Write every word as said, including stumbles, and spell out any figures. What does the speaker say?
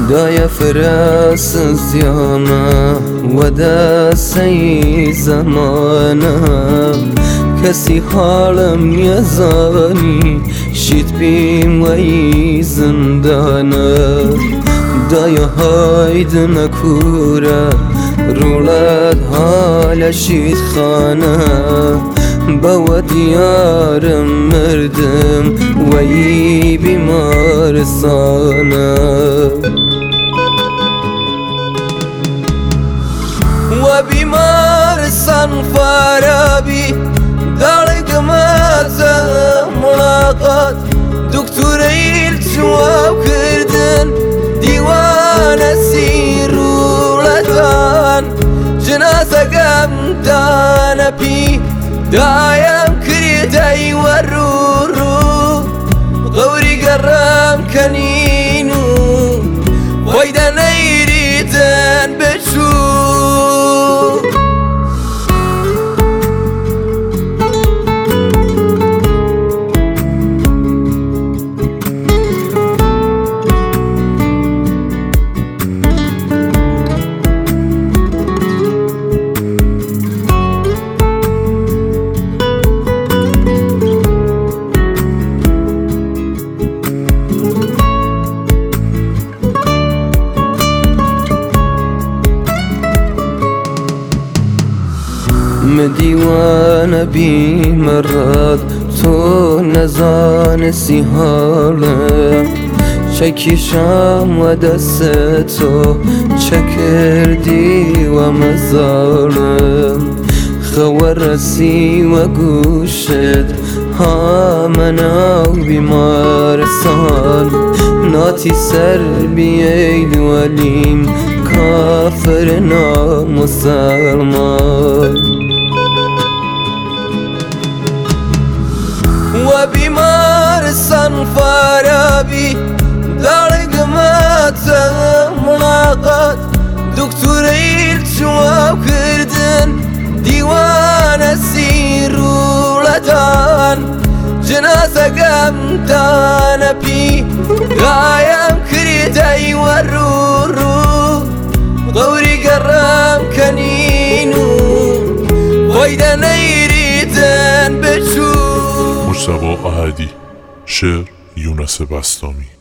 دای فراس زیامه و دستی زمانه کسی حالم یزانی شید بیم وی زندانه دای هاید نکوره رولد حال شید خانه با دیارم مردم وی بیمارستانه و بیمارستان فارابی داڵێکماتە ملاقات دکتۆرەیل چواو کردن دیوانە سیرولەتان جنازەکەم دانەپی دایم کردەی وەڕوڕوو غەوری گەڕام کەنین و خۆی دەنەیریتن بچوو دیوانە بیمەڕات تۆ نەزانستی حاڵم چەکیشام وە دەستە تۆ چەکردی وە مەزاڵم خەوەڕەسی وە گوشت هامە ناو بیمارستان ناتی سەر بیەید وەلیم کافر ناموسڵمان و بیمارستان فارابی داڵێکماتە ملاقات دکتۆرەیل چواو کردن دیوانە سیرولەتان جنازەکەم دانەپی دایم کردەی وەڕوڕوو غەوری گەڕام کەنین و خۆی دەنەیریتن بچوو. مجتبی احدی. شعر یونس بسطامی.